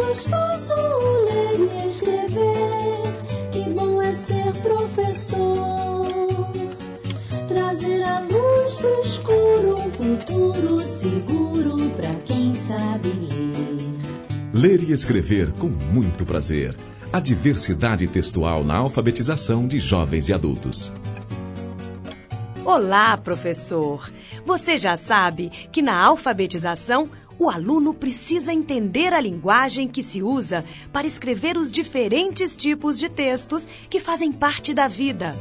gostoso ler e escrever, que bom é ser professor. Trazer a luz pro escuro, um futuro seguro pra quem sabe ler. Ler e escrever com muito prazer. A diversidade textual na alfabetização de jovens e adultos. Olá, professor! Você já sabe que na alfabetização o aluno precisa entender a linguagem que se usa para escrever os diferentes tipos de textos que fazem parte da vida.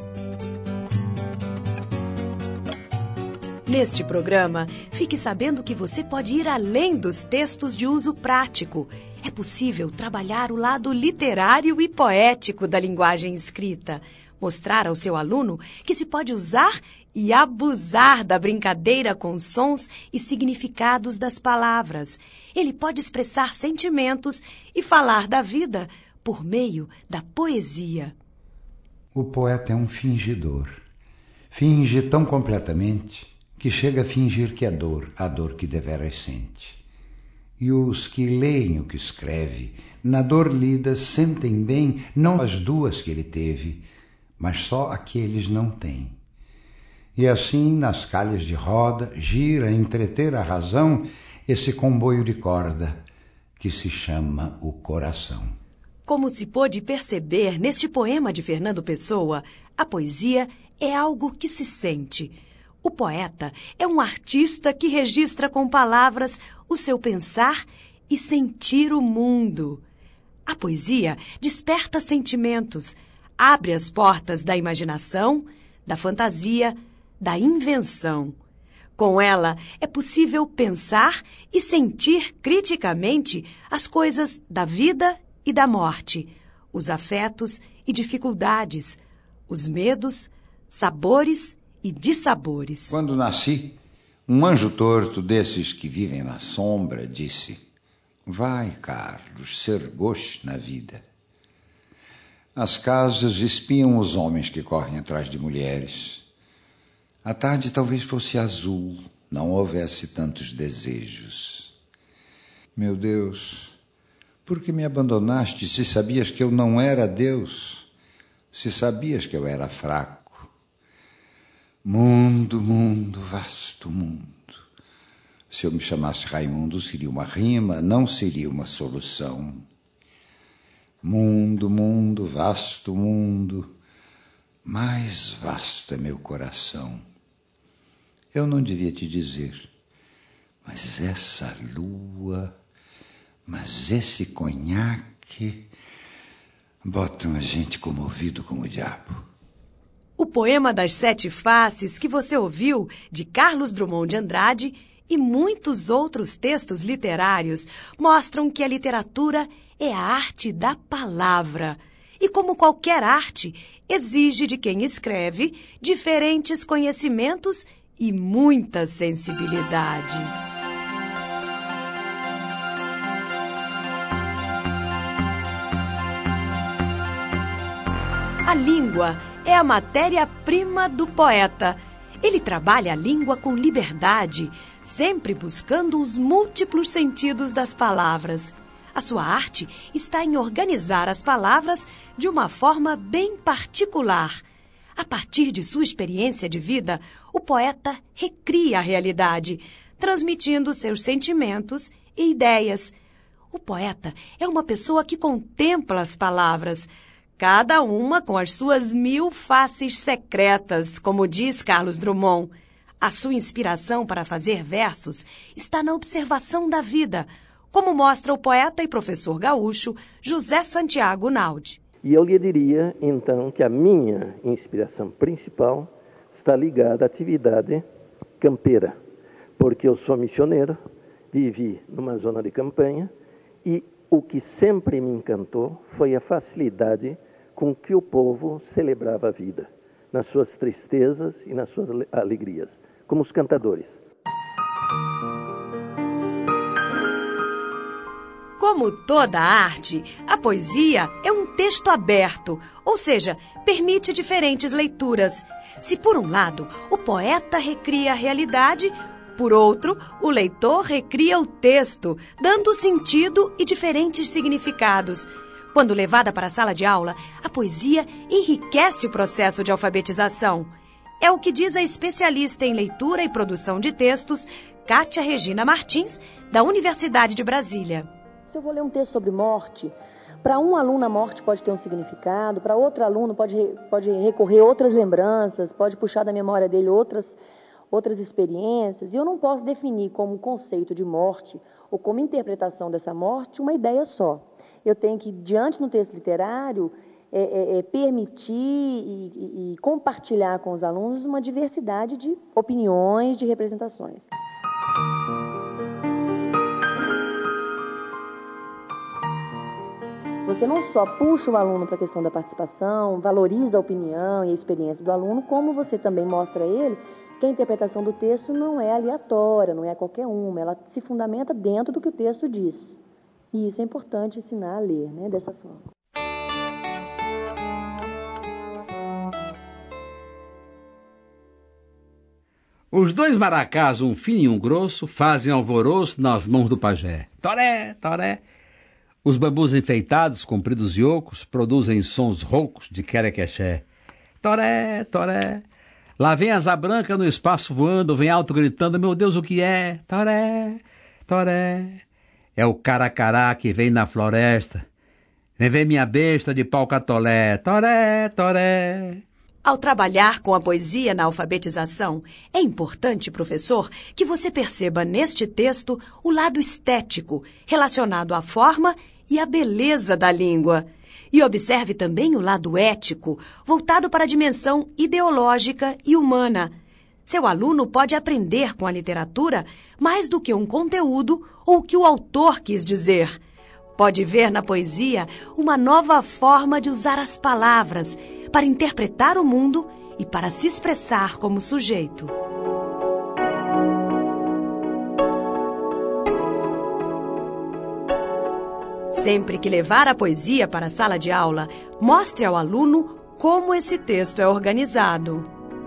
Neste programa, fique sabendo que você pode ir além dos textos de uso prático. É possível trabalhar o lado literário e poético da linguagem escrita. Mostrar ao seu aluno que se pode usar e abusar da brincadeira com sons e significados das palavras. Ele pode expressar sentimentos e falar da vida por meio da poesia. O poeta é um fingidor. Finge tão completamente que chega a fingir que é dor, a dor que deveras sente. E os que leem o que escreve, na dor lida, sentem bem não as duas que ele teve, mas só a que eles não têm. E assim, nas calhas de roda, gira a entreter a razão esse comboio de corda que se chama o coração. Como se pôde perceber neste poema de Fernando Pessoa, a poesia é algo que se sente. O poeta é um artista que registra com palavras o seu pensar e sentir o mundo. A poesia desperta sentimentos, abre as portas da imaginação, da fantasia, da invenção. Com ela, é possível pensar e sentir criticamente as coisas da vida e da morte, os afetos e dificuldades, os medos, sabores e dissabores. Quando nasci, um anjo torto desses que vivem na sombra disse: vai, Carlos, ser gosto na vida. As casas espiam os homens que correm atrás de mulheres. A tarde talvez fosse azul, não houvesse tantos desejos. Meu Deus, por que me abandonaste se sabias que eu não era Deus? Se sabias que eu era fraco? Mundo, mundo, vasto mundo. Se eu me chamasse Raimundo, seria uma rima, não seria uma solução. Mundo, mundo, vasto mundo, mais vasto é meu coração. Eu não devia te dizer, mas essa lua, mas esse conhaque, botam a gente comovido como o diabo. O poema das Sete Faces que você ouviu, de Carlos Drummond de Andrade, e muitos outros textos literários mostram que a literatura é a arte da palavra. E como qualquer arte, exige de quem escreve diferentes conhecimentos e muita sensibilidade. A língua é a matéria-prima do poeta. Ele trabalha a língua com liberdade, sempre buscando os múltiplos sentidos das palavras. A sua arte está em organizar as palavras de uma forma bem particular. A partir de sua experiência de vida, o poeta recria a realidade, transmitindo seus sentimentos e ideias. O poeta é uma pessoa que contempla as palavras, cada uma com as suas 1000 faces secretas, como diz Carlos Drummond. A sua inspiração para fazer versos está na observação da vida, como mostra o poeta e professor gaúcho José Santiago Naldi. E eu lhe diria, então, que a minha inspiração principal está ligada à atividade campeira, porque eu sou missioneiro, vivi numa zona de campanha, e o que sempre me encantou foi a facilidade com que o povo celebrava a vida, nas suas tristezas e nas suas alegrias, como os cantadores. Como toda arte, a poesia é um texto aberto, ou seja, permite diferentes leituras. Se, por um lado, o poeta recria a realidade, Por outro, o leitor recria o texto, dando sentido e diferentes significados. Quando levada para a sala de aula, a poesia enriquece o processo de alfabetização. É o que diz a especialista em leitura e produção de textos, Kátia Regina Martins, da Universidade de Brasília. Se eu vou ler um texto sobre morte, para um aluno a morte pode ter um significado, para outro aluno pode recorrer a outras lembranças, pode puxar da memória dele outras experiências, e eu não posso definir como conceito de morte ou como interpretação dessa morte uma ideia só. Eu tenho que, diante do texto literário, permitir e compartilhar com os alunos uma diversidade de opiniões, de representações. Você não só puxa o aluno para a questão da participação, valoriza a opinião e a experiência do aluno, como você também mostra a ele que a interpretação do texto não é aleatória, não é qualquer uma, ela se fundamenta dentro do que o texto diz. E isso é importante ensinar a ler, né, dessa forma. Os dois maracás, um fino e um grosso, fazem alvoroço nas mãos do pajé. Toré, toré. Os bambus enfeitados, compridos e ocos, produzem sons roucos de querequexé. Toré, toré. Lá vem asa branca no espaço voando, vem alto gritando, meu Deus, o que é? Toré, toré. É o caracará que vem na floresta. Vem ver minha besta de pau catolé. Toré, toré. Ao trabalhar com a poesia na alfabetização, é importante, professor, que você perceba neste texto o lado estético, relacionado à forma e à beleza da língua. E observe também o lado ético, voltado para a dimensão ideológica e humana. Seu aluno pode aprender com a literatura mais do que um conteúdo ou o que o autor quis dizer. Pode ver na poesia uma nova forma de usar as palavras para interpretar o mundo e para se expressar como sujeito. Sempre que levar a poesia para a sala de aula, mostre ao aluno como esse texto é organizado.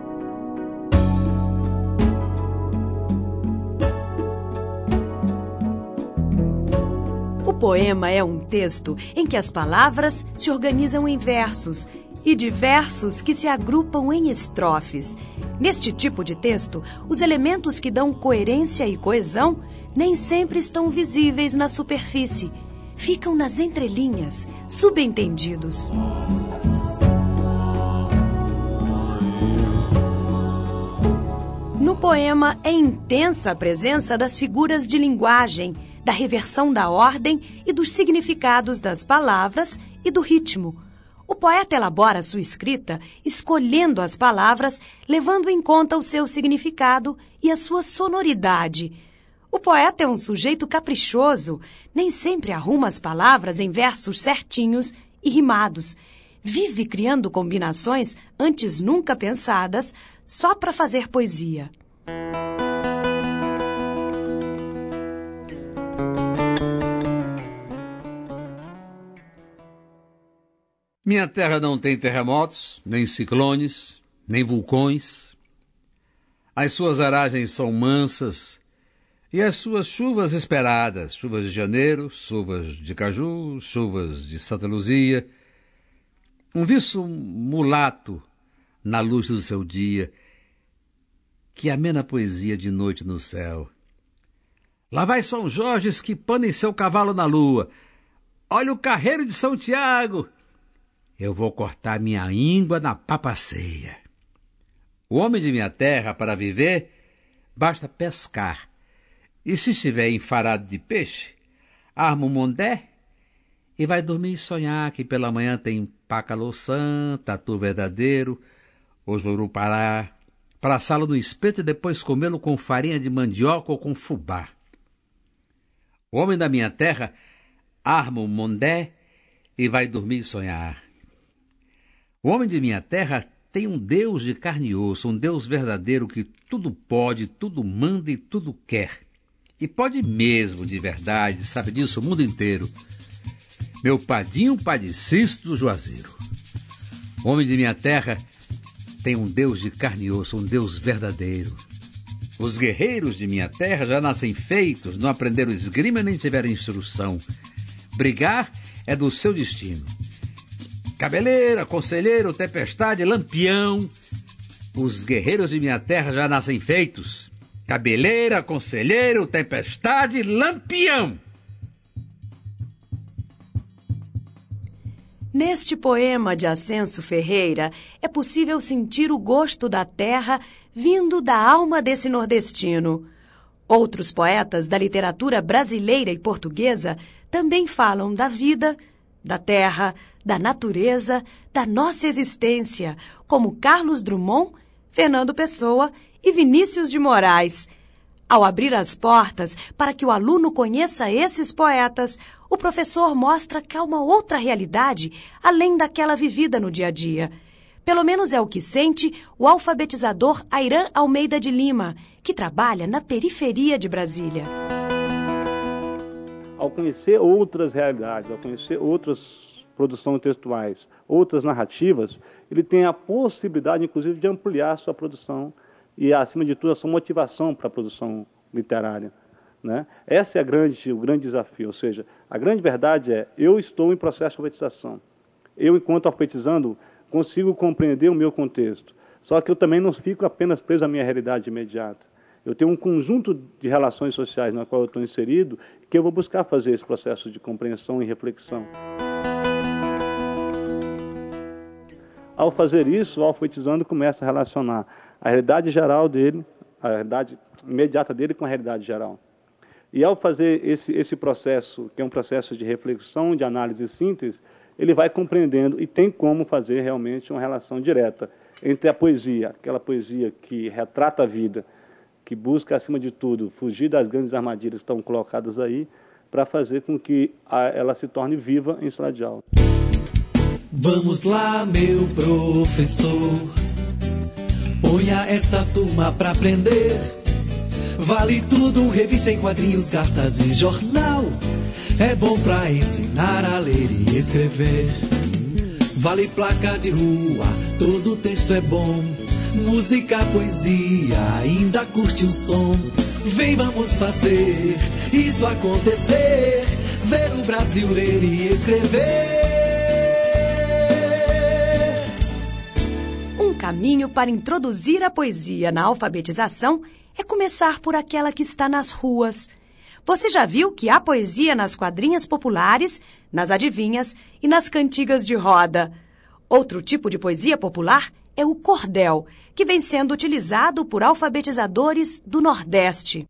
O poema é um texto em que as palavras se organizam em versos e de versos que se agrupam em estrofes. Neste tipo de texto, os elementos que dão coerência e coesão nem sempre estão visíveis na superfície. Ficam nas entrelinhas, subentendidos. No poema é intensa a presença das figuras de linguagem, da reversão da ordem e dos significados das palavras e do ritmo. O poeta elabora sua escrita escolhendo as palavras, levando em conta o seu significado e a sua sonoridade. O poeta é um sujeito caprichoso, nem sempre arruma as palavras em versos certinhos e rimados. Vive criando combinações antes nunca pensadas, só para fazer poesia. Minha terra não tem terremotos, nem ciclones, nem vulcões. As suas aragens são mansas e as suas chuvas esperadas, chuvas de janeiro, chuvas de caju, chuvas de Santa Luzia. Um viço mulato na luz do seu dia, que amena poesia de noite no céu. Lá vai São Jorge esquipando em seu cavalo na lua. Olha o carreiro de São Tiago. Eu vou cortar minha íngua na papaceia. O homem de minha terra, para viver, basta pescar. E se estiver enfarado de peixe, arma um mondé e vai dormir e sonhar que pela manhã tem pacaloçã, tatu verdadeiro, ou jurupara, para assá-lo no espeto e depois comê-lo com farinha de mandioca ou com fubá. O homem da minha terra arma um mondé e vai dormir e sonhar. O homem de minha terra tem um Deus de carne e osso, um Deus verdadeiro que tudo pode, tudo manda e tudo quer. E pode mesmo, de verdade, sabe disso o mundo inteiro. Meu padinho padecisto do Juazeiro. O homem de minha terra tem um Deus de carne e osso, um Deus verdadeiro. Os guerreiros de minha terra já nascem feitos, não aprenderam esgrima nem tiveram instrução. Brigar é do seu destino. Cabeleira, conselheiro, tempestade, lampião. Os guerreiros de minha terra já nascem feitos. Cabeleira, conselheiro, tempestade, lampião. Neste poema de Ascenso Ferreira, é possível sentir o gosto da terra vindo da alma desse nordestino. Outros poetas da literatura brasileira e portuguesa também falam da vida, da terra, da natureza, da nossa existência, como Carlos Drummond, Fernando Pessoa e Vinícius de Moraes. Ao abrir as portas para que o aluno conheça esses poetas, o professor mostra que há uma outra realidade além daquela vivida no dia a dia. Pelo menos é o que sente o alfabetizador Airan Almeida de Lima, que trabalha na periferia de Brasília. Ao conhecer outras realidades, ao conhecer outras produções textuais, outras narrativas, ele tem a possibilidade, inclusive, de ampliar a sua produção e, acima de tudo, a sua motivação para a produção literária, né? Esse é o grande desafio, ou seja, a grande verdade é, eu estou em processo de alfabetização. Eu, enquanto alfabetizando, consigo compreender o meu contexto. Só que eu também não fico apenas preso à minha realidade imediata. Eu tenho um conjunto de relações sociais na qual eu estou inserido, que eu vou buscar fazer esse processo de compreensão e reflexão. Ao fazer isso, o alfabetizando começa a relacionar a realidade geral dele, a realidade imediata dele com a realidade geral. E ao fazer esse processo, que é um processo de reflexão, de análise e síntese, ele vai compreendendo e tem como fazer realmente uma relação direta entre a poesia, aquela poesia que retrata a vida, que busca, acima de tudo, fugir das grandes armadilhas que estão colocadas aí, para fazer com que ela se torne viva em sala de aula. Vamos lá, meu professor, ponha essa turma pra aprender. Vale tudo, revista em quadrinhos, cartas e jornal. É bom pra ensinar a ler e escrever. Vale placa de rua, todo texto é bom. Música, poesia, ainda curte o som. Vem, vamos fazer isso acontecer. Ver o Brasil ler e escrever. Um caminho para introduzir a poesia na alfabetização é começar por aquela que está nas ruas. Você já viu que há poesia nas quadrinhas populares, nas adivinhas e nas cantigas de roda. Outro tipo de poesia popular é o cordel, que vem sendo utilizado por alfabetizadores do Nordeste.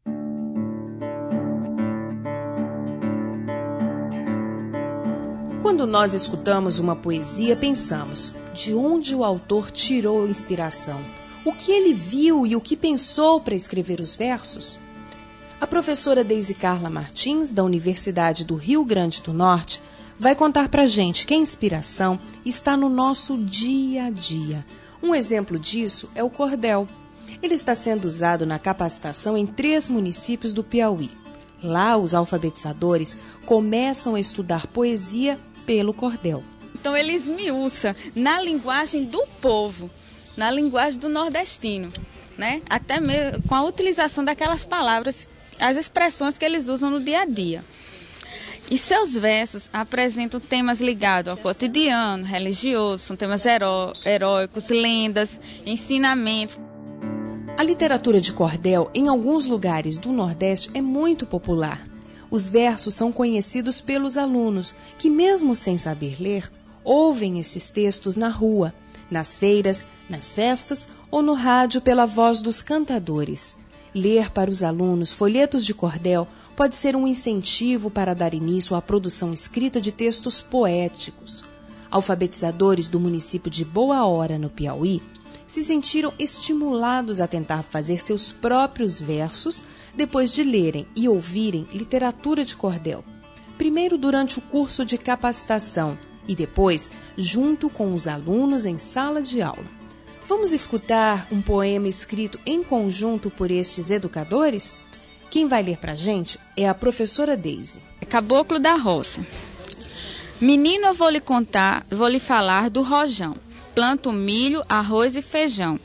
Quando nós escutamos uma poesia, pensamos: de onde o autor tirou a inspiração? O que ele viu e o que pensou para escrever os versos? A professora Deise Carla Martins, da Universidade do Rio Grande do Norte, vai contar pra gente que a inspiração está no nosso dia a dia. Um exemplo disso é o cordel. Ele está sendo usado na capacitação em 3 municípios do Piauí. Lá, os alfabetizadores começam a estudar poesia pelo cordel. Então, ele esmiuça na linguagem do povo, na linguagem do nordestino, né? Até mesmo com a utilização daquelas palavras, as expressões que eles usam no dia a dia. E seus versos apresentam temas ligados ao cotidiano, religioso, são temas heróicos, lendas, ensinamentos. A literatura de cordel, em alguns lugares do Nordeste, é muito popular. Os versos são conhecidos pelos alunos, que mesmo sem saber ler, ouvem esses textos na rua, nas feiras, nas festas ou no rádio pela voz dos cantadores. Ler para os alunos folhetos de cordel pode ser um incentivo para dar início à produção escrita de textos poéticos. Alfabetizadores do município de Boa Hora, no Piauí, se sentiram estimulados a tentar fazer seus próprios versos depois de lerem e ouvirem literatura de cordel. Primeiro durante o curso de capacitação e depois junto com os alunos em sala de aula. Vamos escutar um poema escrito em conjunto por estes educadores? Quem vai ler pra gente é a professora Deise. Caboclo da Roça. Menino, eu vou lhe contar, vou lhe falar do rojão. Planto milho, arroz e feijão.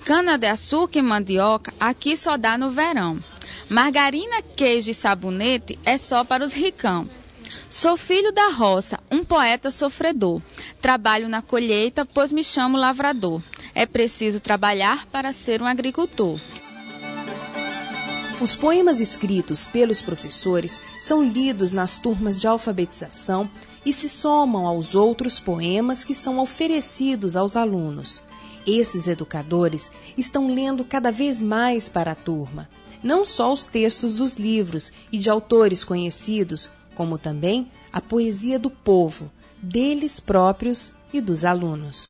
Cana-de-açúcar e mandioca aqui só dá no verão. Margarina, queijo e sabonete é só para os ricão. Sou filho da roça, um poeta sofredor. Trabalho na colheita, pois me chamo lavrador. É preciso trabalhar para ser um agricultor. Os poemas escritos pelos professores são lidos nas turmas de alfabetização e se somam aos outros poemas que são oferecidos aos alunos. Esses educadores estão lendo cada vez mais para a turma, não só os textos dos livros e de autores conhecidos, como também a poesia do povo, deles próprios e dos alunos.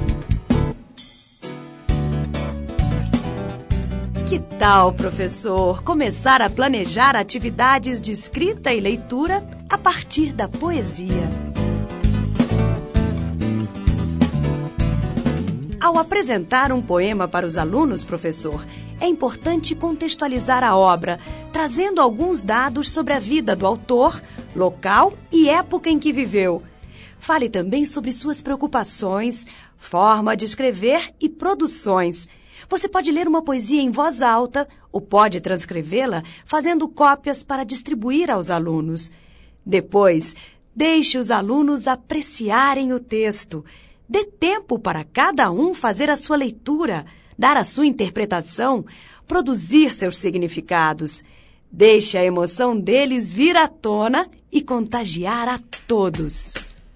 Que tal, professor, começar a planejar atividades de escrita e leitura a partir da poesia? Ao apresentar um poema para os alunos, professor, é importante contextualizar a obra, trazendo alguns dados sobre a vida do autor, local e época em que viveu. Fale também sobre suas preocupações, forma de escrever e produções. Você pode ler uma poesia em voz alta ou pode transcrevê-la fazendo cópias para distribuir aos alunos. Depois, deixe os alunos apreciarem o texto. Dê tempo para cada um fazer a sua leitura, dar a sua interpretação, produzir seus significados. Deixe a emoção deles vir à tona e contagiar a todos.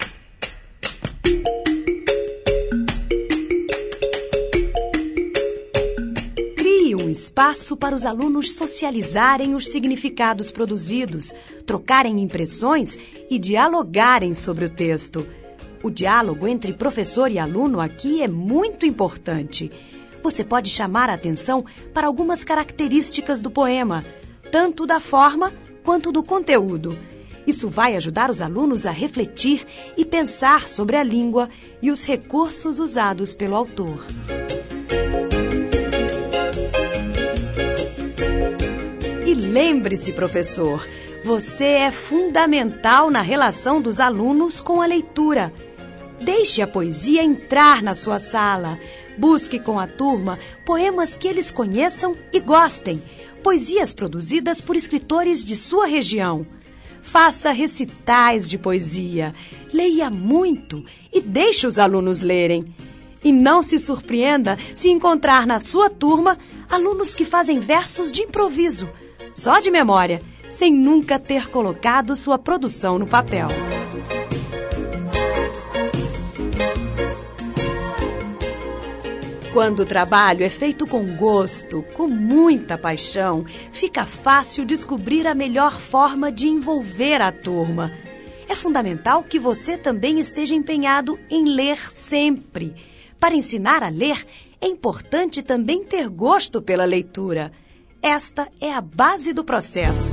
Crie um espaço para os alunos socializarem os significados produzidos, trocarem impressões e dialogarem sobre o texto. O diálogo entre professor e aluno aqui é muito importante. Você pode chamar a atenção para algumas características do poema, tanto da forma quanto do conteúdo. Isso vai ajudar os alunos a refletir e pensar sobre a língua e os recursos usados pelo autor. E lembre-se, professor, você é fundamental na relação dos alunos com a leitura. Deixe a poesia entrar na sua sala. Busque com a turma poemas que eles conheçam e gostem, poesias produzidas por escritores de sua região. Faça recitais de poesia, leia muito e deixe os alunos lerem. E não se surpreenda se encontrar na sua turma alunos que fazem versos de improviso, só de memória, sem nunca ter colocado sua produção no papel. Quando o trabalho é feito com gosto, com muita paixão, fica fácil descobrir a melhor forma de envolver a turma. É fundamental que você também esteja empenhado em ler sempre. Para ensinar a ler, é importante também ter gosto pela leitura. Esta é a base do processo.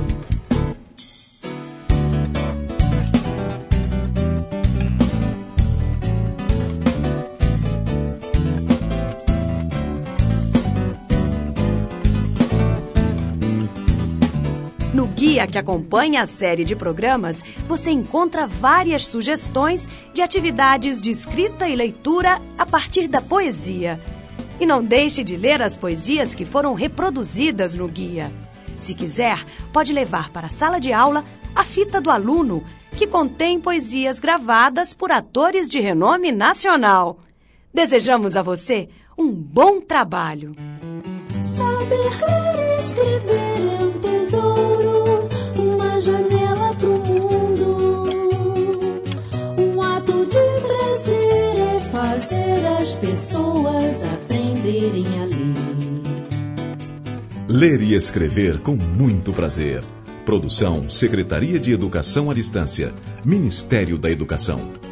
No guia que acompanha a série de programas, você encontra várias sugestões de atividades de escrita e leitura a partir da poesia. E não deixe de ler as poesias que foram reproduzidas no guia. Se quiser, pode levar para a sala de aula a fita do aluno, que contém poesias gravadas por atores de renome nacional. Desejamos a você um bom trabalho. Saber ler e escrever é um tesouro, uma janela pro mundo. Um ato de prazer é fazer as pessoas aprenderem a ler. Ler e escrever com muito prazer. Produção Secretaria de Educação à Distância, Ministério da Educação.